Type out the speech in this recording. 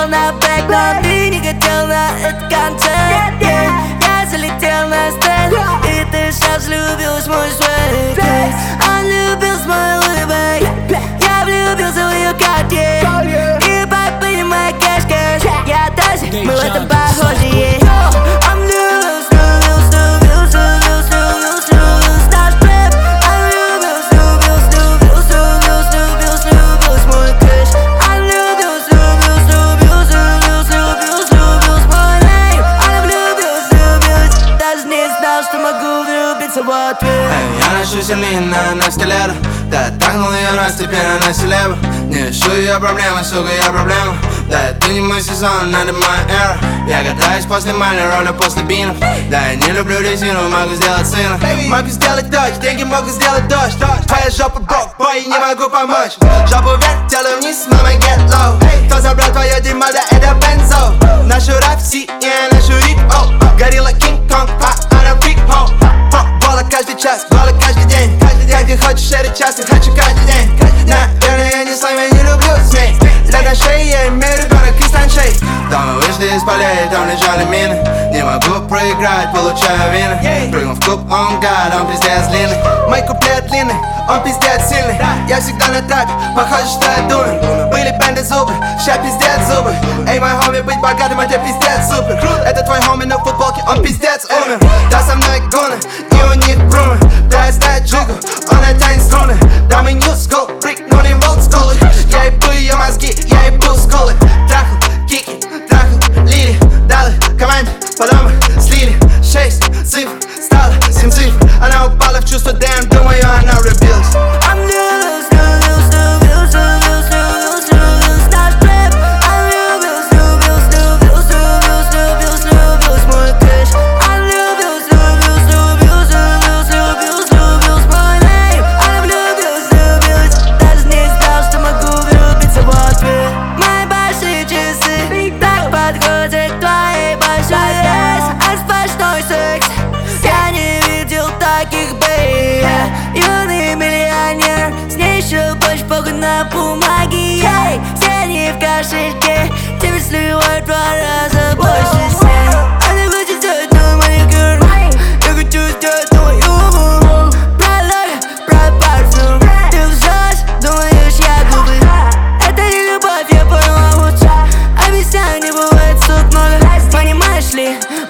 на бэк, но ты не хотел на этот концерт. Я залетел на стенд, и ты сейчас влюбилась в мой свет. Он влюбился в мой улыбой, я влюбился в ее карте. И попыли моя кэш-кэш, я тоже, мы в этом похожи. Он влюбился, наш рэп. Он влюбился в мой кэш. Он влюбился в мой нейм. Он влюбился, даже не знал, что могу влюбиться в ответ. Я ношу сильнее на эскалатор. Да, трахнул ее раз, теперь она селебра. Не решу ее проблемы, сука, я проблема. Да, это не мой сезон, надо моя эра. Я катаюсь после майной роли, после бинов. Да, я не люблю резину, могу сделать сына. Могу сделать дождь, деньги могут сделать дождь. Твоя жопа брок, бой, не могу помочь. Жопу вверх, тело вниз, мама get low. Кто забрал твое дерьмо, да это бензо. Нашу рафси, я нашу рип-о. Горилла Кинг-Конг, она фрик-о. Бола каждый час, бола каждый день. Как ты хочешь, это час, я хочу каждый день. Наверное, я не с вами, не люблю змей. Лед на шее, я имею ребенок из танчей. Там мы вышли из полей, там лежали мины. Не могу проиграть, получаю вины. Прыгнул в куб, он гад, он пиздец длинный. Мой куплет длинный, он пиздец сильный. Я всегда на трапе, похоже, что я думаю. Были бенды зубы, ща пиздец зубы. Эй, мой хоми, быть богатым, это пиздец супер. Это твой хоми на футболке, он пиздец умер. Да, со мной гуны, и у них брумы. Да, я знаю джигу, он тянет струны. Да, мы new school, прикнули в old school. Я ебу ее мозги, я ебу скулы. Трахал, кики, трахал, лили. Далы команде, потом мы слили. 6 цифр, стало 7 цифр. Она упала в чувство, damn, думаю, она влюбилась. Наш рэп. Он влюбился в мой кэш. Он влюбился в мой нейм. Он влюбился, даже не знал, что могу влюбиться в ответ. Мои большие часы так подходят к твоей большой раз. А сплошной секс, я не видел таких, бэй. Юный миллионер, с ней еще больше похуй на бумаге. Деньги в кошельке, тебе сливают 2 раза больше сен. Она хочет сделать новый маникюр, я хочу сделать новый юмор. Про лого, про парфюм, ты лжешь, думаешь, я глупый. Это не любовь, я поняла лучше. Обещаю, не бывает суд много. Понимаешь ли,